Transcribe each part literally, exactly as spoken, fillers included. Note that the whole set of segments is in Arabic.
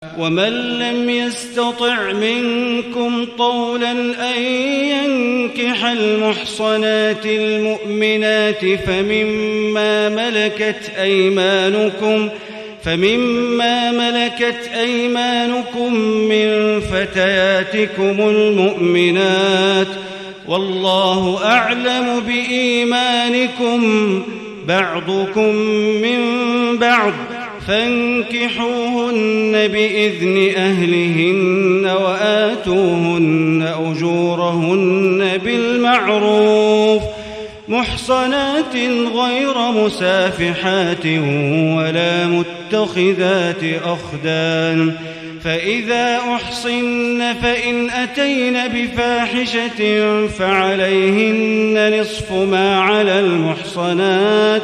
ومن لم يستطع منكم طولا أن ينكح المحصنات المؤمنات فمما ملكت أيمانكم فمما ملكت أيمانكم من فتياتكم المؤمنات والله أعلم بإيمانكم بعضكم من بعض فانكحوهن بإذن أهلهن وآتوهن أجورهن بالمعروف محصنات غير مسافحات ولا متخذات أخدان فإذا أحصن فإن أتين بفاحشة فعليهن نصف ما على المحصنات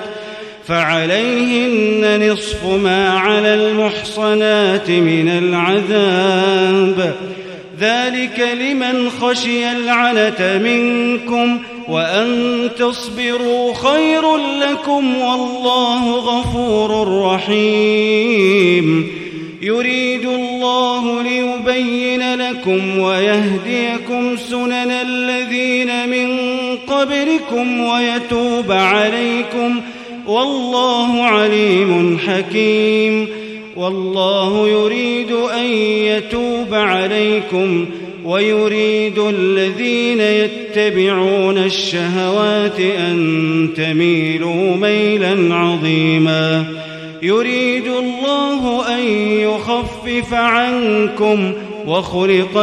فعليهن نصف ما على المحصنات من العذاب ذلك لمن خشي العنة منكم وأن تصبروا خير لكم والله غفور رحيم يريد الله ليبين لكم ويهديكم سنن الذين من قبلكم ويتوب عليكم والله عليم حكيم والله يريد أن يتوب عليكم ويريد الذين يتبعون الشهوات أن تميلوا ميلا عظيما يريد الله أن يخفف عنكم وخلق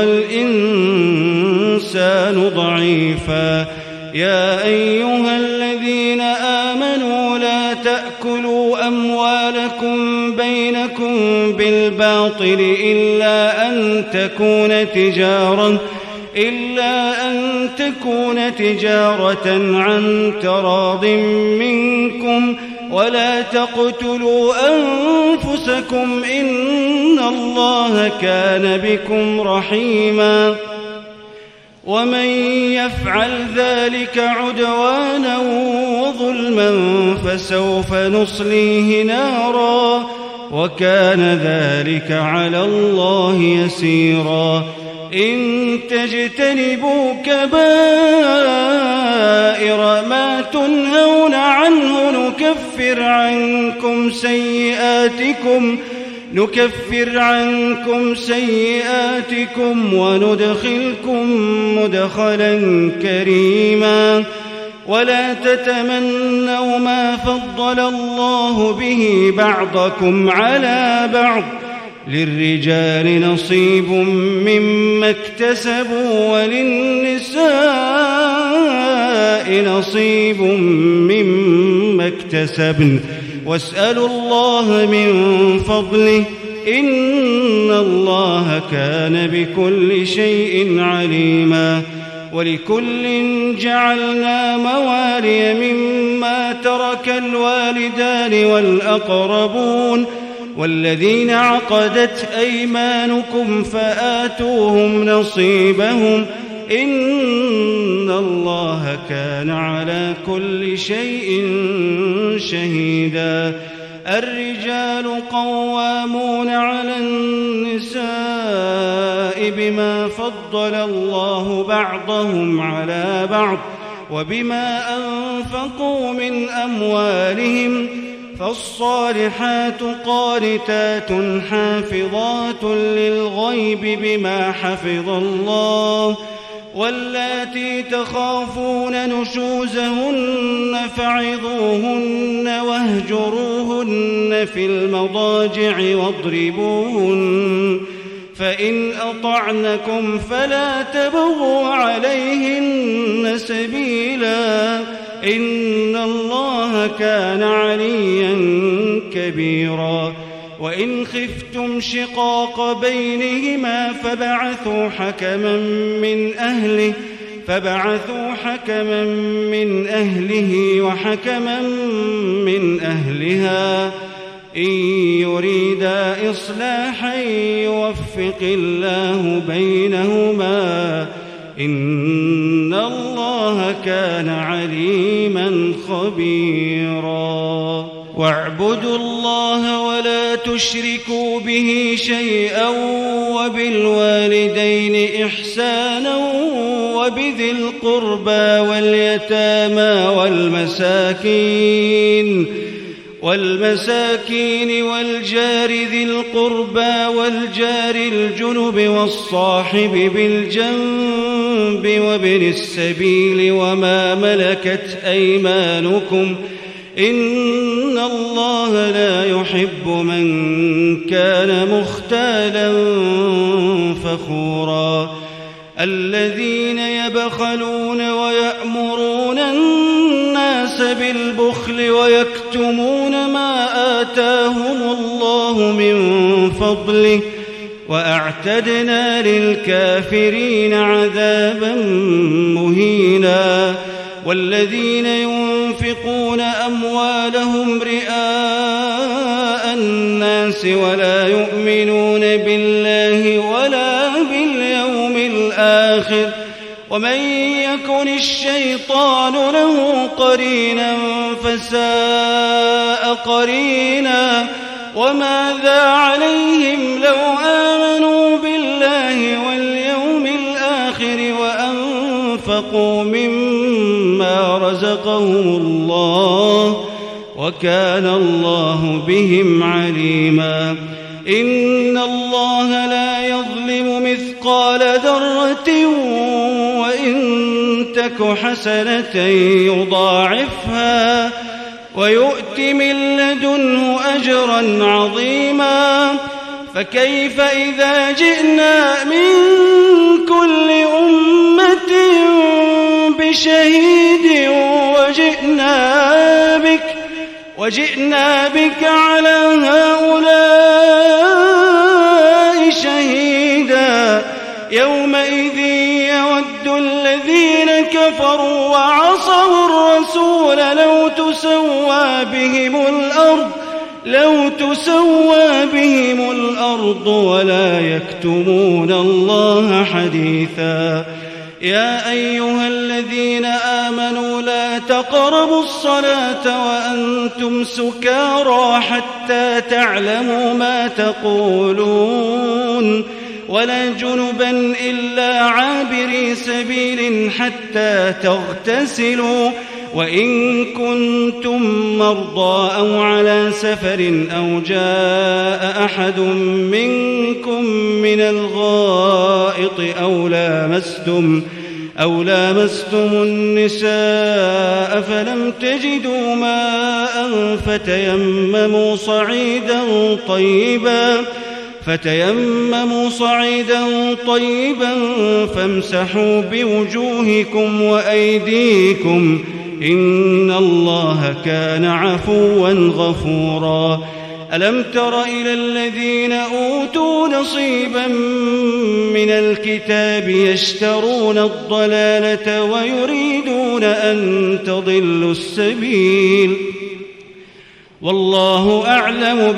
الإنسان ضعيفا يا أيها الذين آمنوا لا تأكلوا أموالكم بينكم بالباطل إلا أن تكون تجارة إلا أن تكون تجارة عن تراض منكم ولا تقتلوا أنفسكم إن الله كان بكم رحيما ومن يفعل ذلك عدوانا وظلما فسوف نصليه نارا وكان ذلك على الله يسيرا إن تجتنبوا كبائر ما تنهون عنه نكفر عنكم سيئاتكم نكفر عنكم سيئاتكم وندخلكم مدخلا كريما ولا تتمنوا ما فضل الله به بعضكم على بعض للرجال نصيب مما اكتسبوا وللنساء نصيب مما اكتسبن واسألوا الله من فضله إن الله كان بكل شيء عليما ولكل جعلنا موالي مما ترك الوالدان والأقربون والذين عقدت أيمانكم فآتوهم نصيبهم إن الله كان على كل شيء شهيدا الرجال قوامون على النساء بما فضل الله بعضهم على بعض وبما أنفقوا من أموالهم فالصالحات قانتات حافظات للغيب بما حفظ الله واللاتي تخافون نشوزهن فعظوهن واهجروهن في المضاجع واضربوهن فإن أطعنكم فلا تبغوا عليهن سبيلا إن الله كان عليا كبيرا وإن خفتم شقاق بينهما فبعثوا حكما من أهله فبعثوا حكما من أهله وحكما من أهلها إن يريدا إصلاحا يوفق الله بينهما إن الله كان عليما خبيرا واعبدوا الله ولا تشركوا به شيئا وبالوالدين إحسانا وبذي القربى واليتامى والمساكين والمساكين والجار ذي القربى والجار الجنب والصاحب بالجنب وابن السبيل وما ملكت أيمانكم إن الله لا يحب من كان مختالا فخورا الذين يبخلون ويأمرون الناس بالبخل ويكتمون ما آتاهم الله من فضله وأعتدنا للكافرين عذابا مهينا والذين ينفقون أموالهم رئاء الناس ولا يؤمنون بالله ولا باليوم الآخر ومن يكن الشيطان له قرينا فساء قرينا وماذا عليهم لو آمنوا بالله واليوم الآخر وأنفقوا مما رزقهم الله وكان الله بهم عليما إن الله لا يظلم مثقال ذرة وإن تك حسنة يضاعفها ويؤت من لدنه أجرا عظيما فكيف إذا جئنا من كل أمة بشهيد وجئنا بك وجئنا بك على هؤلاء شهيدا يومئذ يود الذين كفروا وعصوا الرسول لو تسوى بهم الأرض لو تسوى بهم الأرض ولا يكتمون الله حديثا يا أيها الذين آمنوا لا تقربوا الصلاة وأنتم سكارى حتى تعلموا ما تقولون ولا جنبا إلا عابري سبيل حتى تغتسلوا وإن كنتم مرضى أو على سفر أو جاء أحد منكم من الغائط أو لامستم أو لامستم النساء فلم تجدوا ماء فتيمموا صعيدا طيبا فتيمموا صعيدا طيبا فامسحوا بوجوهكم وأيديكم إن الله كان عفوا غفورا ألم تر إلى الذين أوتوا نصيبا من الكتاب يشترون الضلالة ويريدون أن تضلوا السبيل والله أعلم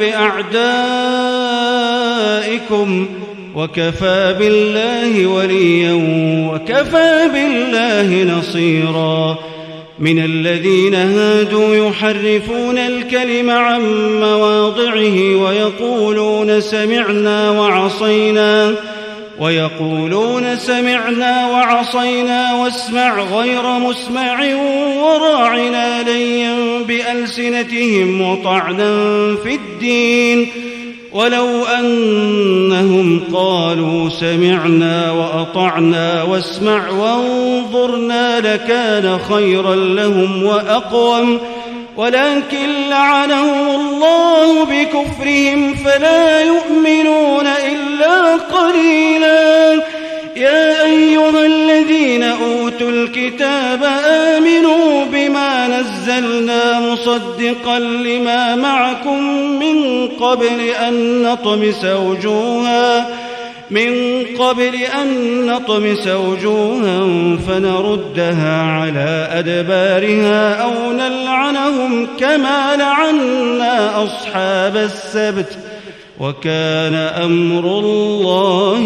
بأعدائكم وكفى بالله وليا وكفى بالله نصيرا من الذين هادوا يحرفون الكلم عن مواضعه ويقولون سمعنا وعصينا ويقولون سمعنا وعصينا واسمع غير مسمع وراعنا ليا بألسنتهم وطعنا في الدين ولو أنهم قالوا سمعنا وأطعنا واسمع وانظرنا لكان خيرا لهم وأقوم ولكن لعنهم الله بكفرهم فلا يؤمنون إلا قليلا يا أيها الذين أوتوا الكتاب آمنوا بما نزلنا مصدقا لما معكم من قبل أن نطمس وجوها من قبل أن نطمس وجوها فنردها على أدبارها أو نلعنهم كما لعنا أصحاب السبت وكان أمر الله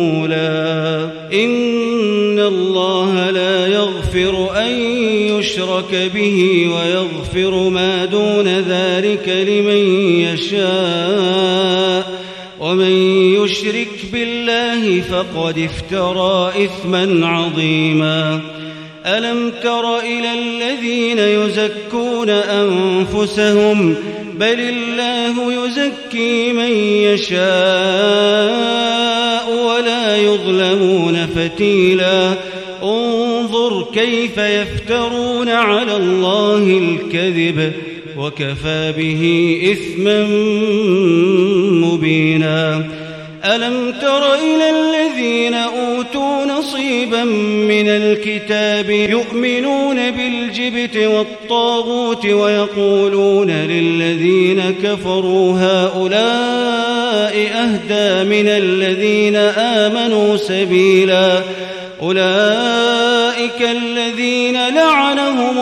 مفعولا إن الله لا يغفر أن يشرك يشرك به ويغفر ما دون ذلك لمن يشاء ومن يشرك بالله فقد افترى إثما عظيما. ألم تر إلى الذين يزكون أنفسهم بل الله يزكي من يشاء ولا يظلمون فتيلا. انظر كيف يفترون على الله الكذب وكفى به إثما مبينا. ألم تر إلى الذين أوتوا نصيبا من الكتاب يؤمنون بالجبت والطاغوت ويقولون للذين كفروا هؤلاء أهدى من الذين آمنوا سبيلا. أولئك الذين لعنهم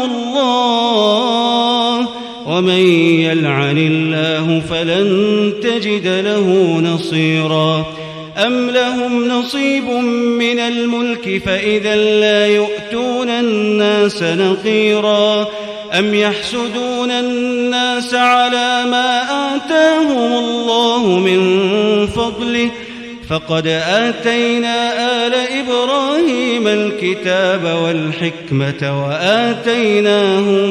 الله ومن يلعن الله فلن تجد له نصيرا. أم لهم نصيب من الملك فإذا لا يؤتون الناس نقيرا. أم يحسدون الناس على ما آتاهم الله من فضله فقد آتينا آل إبراهيم الكتاب والحكمة وآتيناهم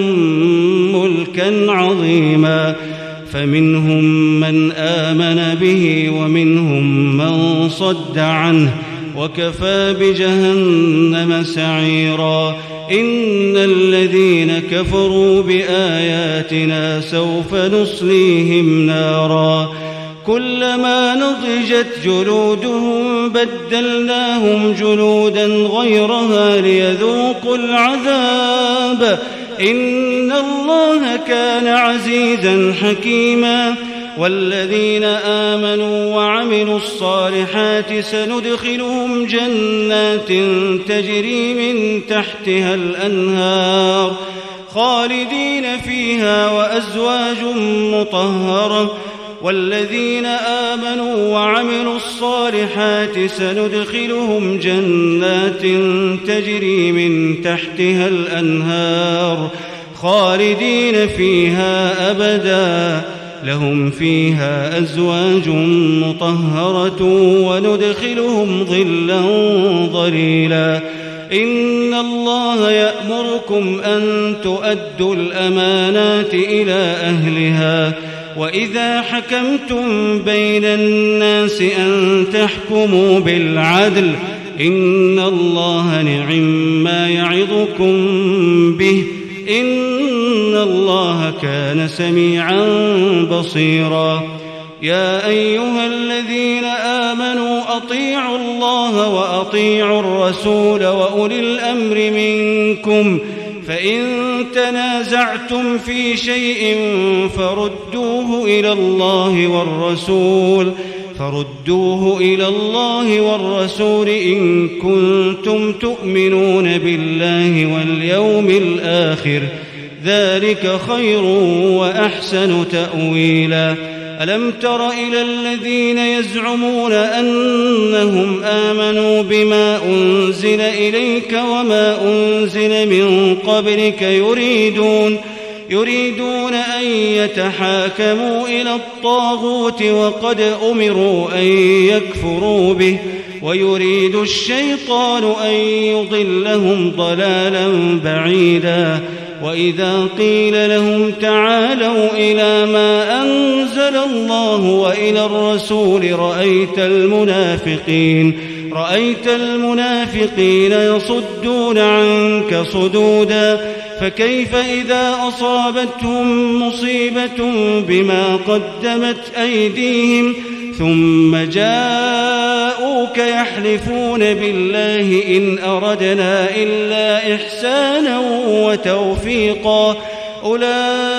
ملكا عظيما. فمنهم من آمن به ومنهم من صد عنه وكفى بجهنم سعيرا. إن الذين كفروا بآياتنا سوف نصليهم نارا كلما نضجت جلودهم بدلناهم جلودا غيرها ليذوقوا العذاب إن الله كان عزيزا حكيما. والذين آمنوا وعملوا الصالحات سندخلهم جنات تجري من تحتها الأنهار خالدين فيها وأزواج مطهرة. والذين آمنوا وعملوا الصالحات سندخلهم جنات تجري من تحتها الأنهار خالدين فيها أبدا لهم فيها أزواج مطهرة وندخلهم ظلا ظليلا. إن الله يأمركم أن تؤدوا الأمانات إلى أهلها وإذا حكمتم بين الناس أن تحكموا بالعدل إن الله نعم يعظكم به إن الله كان سميعا بصيرا. يا أيها الذين آمنوا أطيعوا الله وأطيعوا الرسول وأولي الأمر منكم فإن تنازعتم في شيء فردوه إلى الله والرسول فردوه إلى الله والرسول إن كنتم تؤمنون بالله واليوم الآخر ذلك خير وأحسن تأويلا. ألم تر إلى الذين يزعمون أنهم آمنوا بما أنزل إليك وما أنزل من قبلك يريدون يريدون أن يتحاكموا إلى الطاغوت وقد أمروا أن يكفروا به ويريد الشيطان أن يضلهم ضلالا بعيدا. وإذا قيل لهم تعالوا إلى ما أنزل الله وإلى الرسول رأيت المنافقين رأيت المنافقين يصدون عنك صدودا. فكيف إذا أصابتهم مصيبة بما قدمت أيديهم ثم جاءوك يحلفون بالله إن أردنا إلا إحسانا وتوفيقا أولئك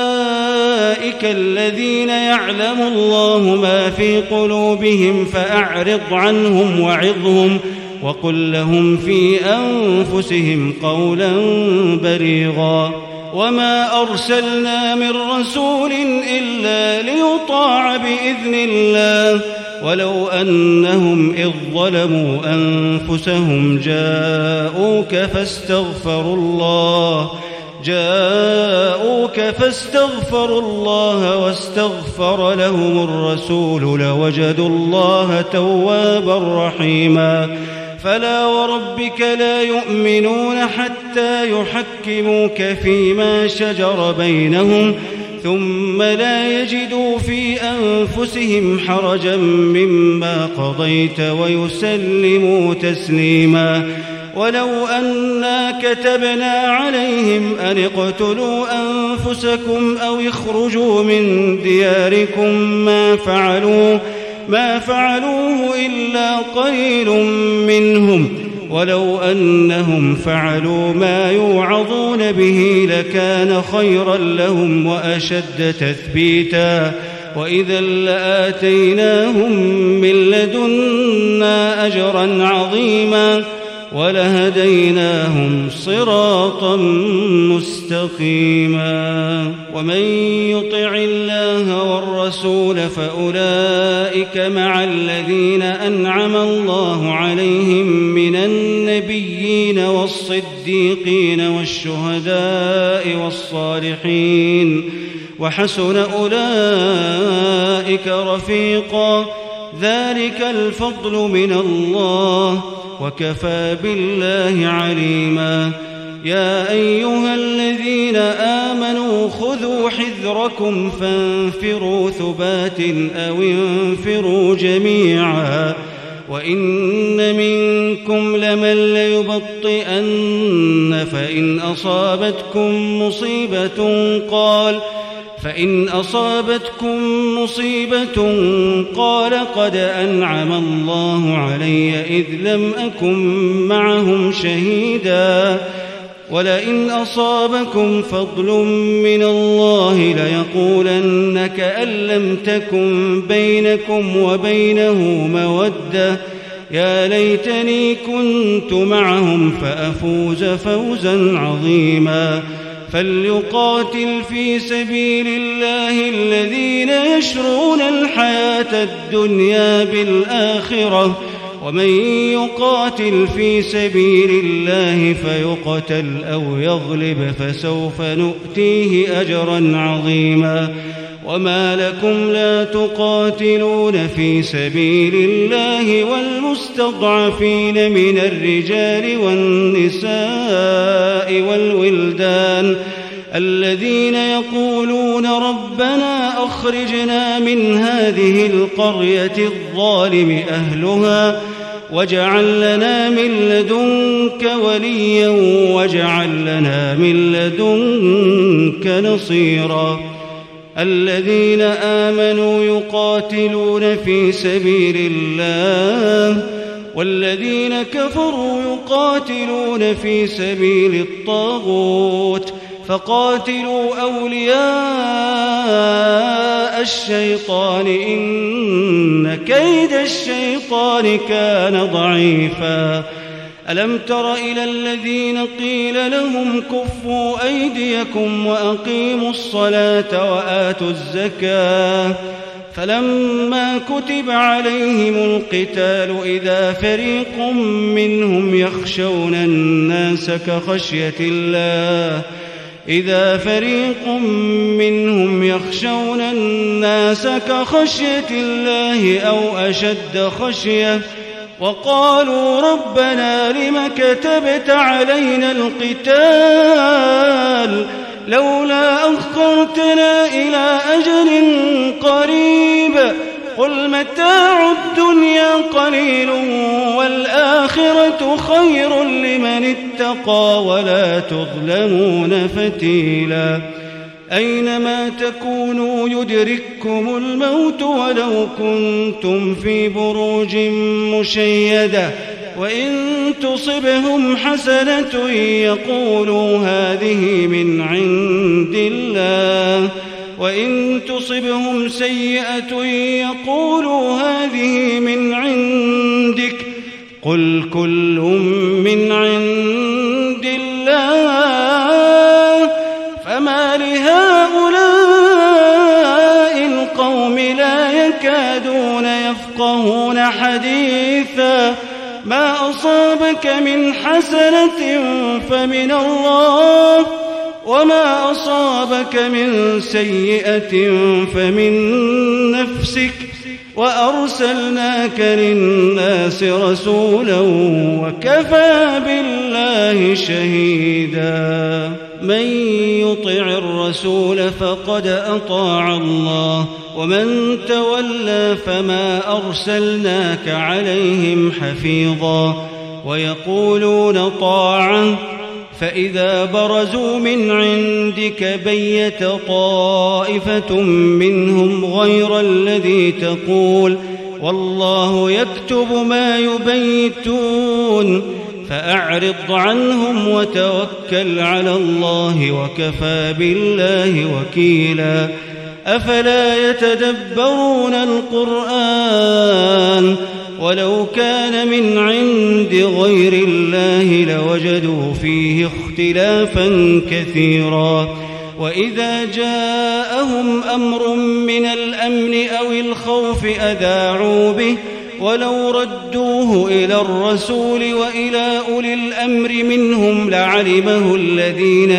الذين يعلم الله ما في قلوبهم فأعرض عنهم وعظهم وقل لهم في أنفسهم قولا بليغا. وما أرسلنا من رسول إلا ليطاع بإذن الله ولو أنهم إذ ظلموا أنفسهم جاءوك فاستغفروا الله جاءوك فاستغفروا الله واستغفر لهم الرسول لوجدوا الله توابا رحيما فلا وربك لا يؤمنون حتى يحكموك فيما شجر بينهم ثم لا يجدوا في أنفسهم حرجا مما قضيت ويسلموا تسليما ولو أنا كتبنا عليهم أن اقتلوا أنفسكم أو اخرجوا من دياركم ما فعلوه ما فعلوه إلا قليل منهم ولو أنهم فعلوا ما يوعظون به لكان خيرا لهم وأشد تثبيتا وإذا لآتيناهم من لدنا أجرا عظيما ولهديناهم صراطا مستقيما ومن يطع الله والرسول فأولئك مع الذين أنعم الله عليهم من النبيين والصديقين والشهداء والصالحين وحسن أولئك رفيقا ذلك الفضل من الله وكفى بالله عليما يا أيها الذين آمنوا خذوا حذركم فانفروا ثبات أو انفروا جميعا وإن منكم لمن ليبطئن فإن أصابتكم مصيبة قال فإن أصابتكم مصيبة قال قد أنعم الله علي إذ لم أكن معهم شهيدا ولئن أصابكم فضل من الله ليقولن كأن لم تكن بينكم وبينه مودة يا ليتني كنت معهم فأفوز فوزا عظيما فليقاتل في سبيل الله الذين يشرون الحياة الدنيا بالآخرة ومن يقاتل في سبيل الله فيقتل أو يغلب فسوف نؤتيه أجرا عظيما وما لكم لا تقاتلون في سبيل الله والمستضعفين من الرجال والنساء والولدان الذين يقولون ربنا أخرجنا من هذه القرية الظالم أهلها واجعل لنا من لدنك وليا واجعل لنا من لدنك نصيرا الذين آمنوا يقاتلون في سبيل الله والذين كفروا يقاتلون في سبيل الطاغوت فقاتلوا أولياء الشيطان إن كيد الشيطان كان ضعيفا ألم تر إلى الذين قيل لهم كفوا أيديكم وأقيموا الصلاة وآتوا الزكاة فلما كتب عليهم القتال إذا فريق منهم يخشون الناس كخشية الله إذا فريق منهم يخشون الناس كخشية الله أو أشد خشية وقالوا ربنا لم كتبت علينا القتال لولا أخرتنا إلى أجل قريب قل متاع الدنيا قليل والآخرة خير لمن اتقى ولا تظلمون فتيلا أينما تكونوا يدرككم الموت ولو كنتم في بروج مشيدة وإن تصبهم حسنة يقولوا هذه من عند الله وإن تصبهم سيئة يقولوا هذه من عندك قل كل من عند الله فما لهؤلاء القوم لا يكادون يفقهون حديثا ما أصابك من حسنة فمن الله وما أصابك من سيئة فمن نفسك وأرسلناك للناس رسولا وكفى بالله شهيدا. من يطع الرسول فقد أطاع الله ومن تولى فما أرسلناك عليهم حفيظا. ويقولون طاعة فإذا برزوا من عندك بيت طائفة منهم غير الذي تقول والله يكتب ما يبيتون فأعرض عنهم وتوكل على الله وكفى بالله وكيلا. أفلا يتدبرون القرآن ولو كان من عند غير الله لوجدوا فيه اختلافا كثيرا. وإذا جاءهم أمر من الأمن أو الخوف أذاعوا به ولو ردوه إلى الرسول وإلى أولي الأمر منهم لعلمه الذين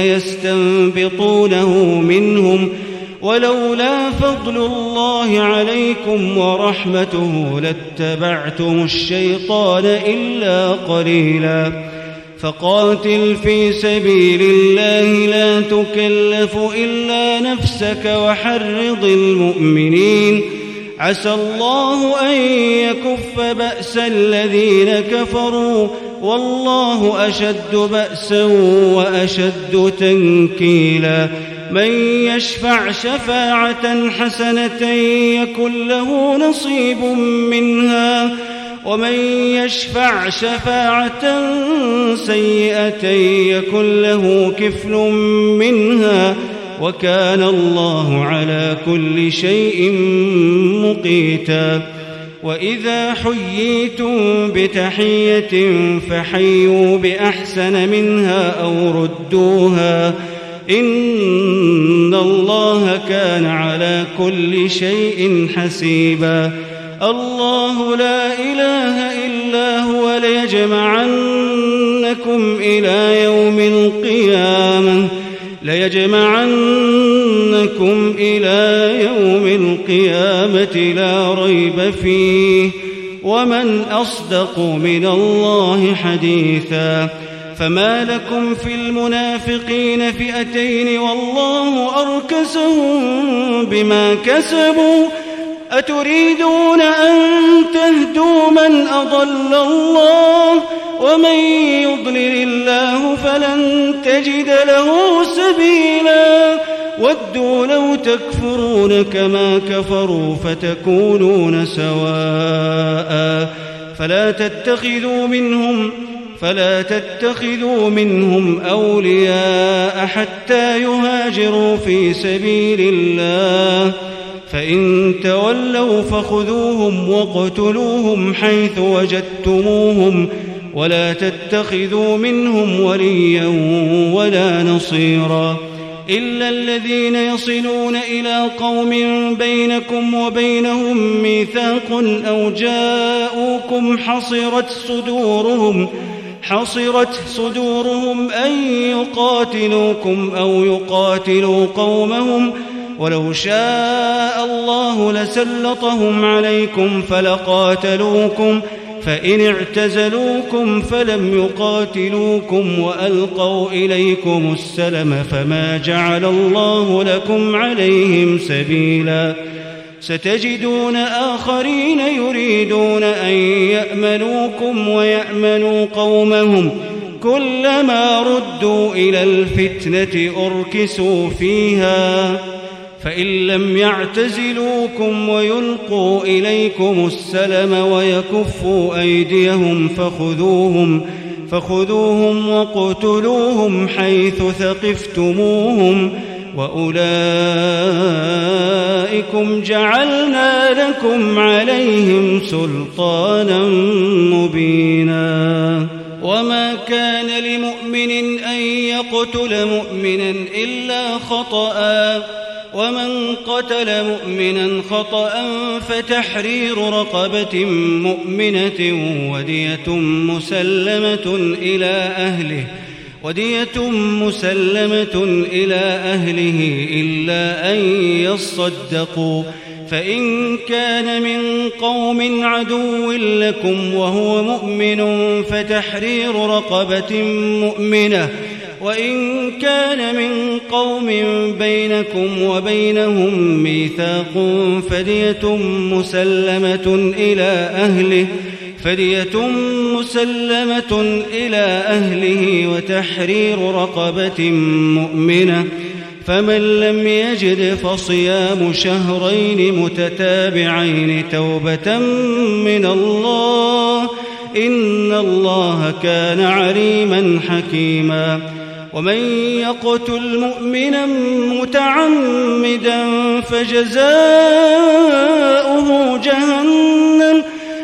يستنبطونه منهم ولولا فضل الله عليكم ورحمته لاتبعتم الشيطان إلا قليلا. فقاتل في سبيل الله لا تكلف إلا نفسك وحرض المؤمنين عسى الله أن يكف بأس الذين كفروا والله أشد بأسا وأشد تنكيلا. من يشفع شفاعة حسنة يكن له نصيب منها ومن يشفع شفاعة سيئة يكن له كفل منها وكان الله على كل شيء مقيتا. وإذا حييتم بتحية فحيوا بأحسن منها أو ردوها إن الله كان على كل شيء حسيبا. الله لا إله إلا هو ليجمعنكم إلى يوم القيامة ليجمعنكم إلى يوم القيامة لا ريب فيه ومن أصدق من الله حديثا. فما لكم في المنافقين فئتين والله أركسهم بما كسبوا أتريدون أن تهدوا من أضل الله ومن يضلل الله فلن تجد له سبيلا. ودوا لو تكفرون كما كفروا فتكونون سواء فلا تتخذوا منهم فلا تتخذوا منهم أولياء حتى يهاجروا في سبيل الله فإن تولوا فخذوهم واقتلوهم حيث وجدتموهم ولا تتخذوا منهم وليا ولا نصيرا إلا الذين يصلون إلى قوم بينكم وبينهم ميثاق أو جاءوكم حصرت صدورهم حصرت صدورهم أن يقاتلوكم أو يقاتلوا قومهم ولو شاء الله لسلطهم عليكم فلقاتلوكم فإن اعتزلوكم فلم يقاتلوكم وألقوا إليكم السلم فما جعل الله لكم عليهم سبيلا. ستجدون آخرين يريدون أن يأمنوكم ويأمنوا قومهم كلما ردوا إلى الفتنة أركسوا فيها فإن لم يعتزلوكم ويلقوا إليكم السلم ويكفوا أيديهم فخذوهم فخذوهم وقتلوهم حيث ثقفتموهم وأولئكم جعلنا لكم عليهم سلطانا مبينا. وما كان لمؤمن أن يقتل مؤمنا إلا خطأ ومن قتل مؤمنا خطأ فتحرير رقبة مؤمنة ودية مسلمة إلى أهله ودية مسلمة إلى أهله إلا أن يصدقوا، فإن كان من قوم عدو لكم وهو مؤمن فتحرير رقبة مؤمنة، وإن كان من قوم بينكم وبينهم ميثاق فدية مسلمة إلى أهله فدية مسلمة إلى أهله وتحرير رقبة مؤمنة، فمن لم يجد فصيام شهرين متتابعين توبة من الله، إن الله كان عليما حكيما. ومن يقتل مؤمنا متعمدا فجزاؤه جهنم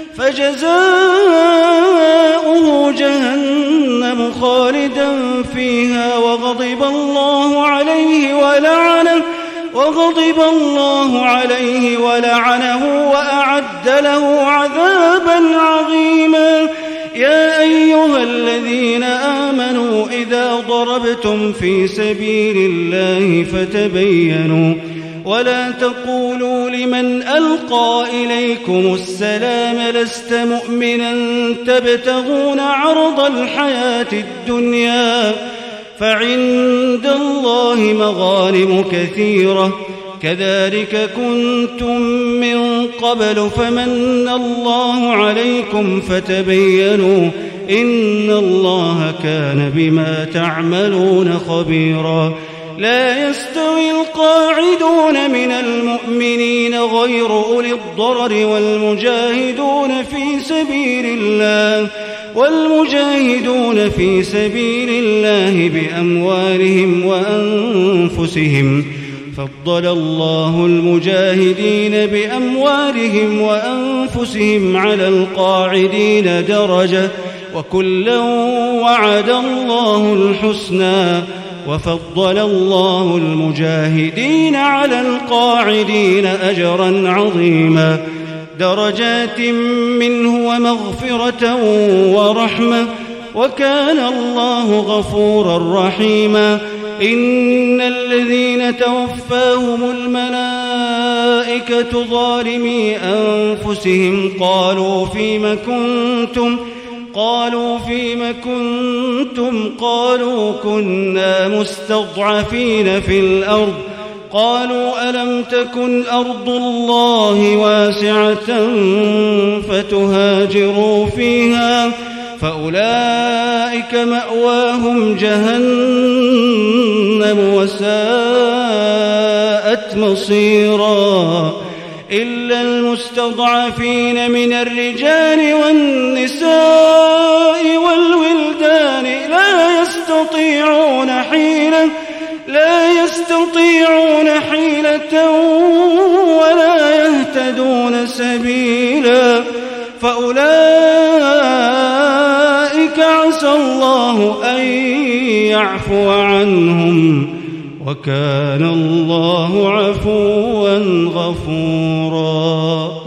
فجزاؤه جهنم خالدا فيها وغضب الله عليه ولعنه وغضب الله عليه ولعنه وأعد له عذابا عظيما. يا أيها الذين آمنوا إذا ضربتم في سبيل الله فتبينوا ولا تقولوا لمن ألقى إليكم السلام لست مؤمنا تبتغون عرض الحياة الدنيا فعند الله مغانم كثيرة كذلك كنتم من قبل فمن الله عليكم فتبينوا إن الله كان بما تعملون خبيرا. لا يستوي القاعدون من المؤمنين غير أولي الضرر والمجاهدون في سبيل الله والمجاهدون في سبيل الله بأموالهم وأنفسهم، فضل الله المجاهدين بأموالهم وأنفسهم على القاعدين درجة وكلا وعد الله الحسنى، وفضل الله المجاهدين على القاعدين أجرا عظيما درجات منه ومغفرة ورحمة وكان الله غفورا رحيما. إن الذين توفاهم الملائكة ظالمي أنفسهم قالوا فيم كنتم قالوا فيم كنتم قالوا كنا مستضعفين في الأرض قالوا ألم تكن أرض الله واسعة فتهاجروا فيها فأولئك مأواهم جهنم وساءت مصيرا إلا المستضعفين من الرجال والنساء والولدان لا يستطيعون حيلة لا يستطيعون حيلة ولا يهتدون سبيلا فأولئك عسى الله أن يعفو عنهم وكان الله عفوا غفورا.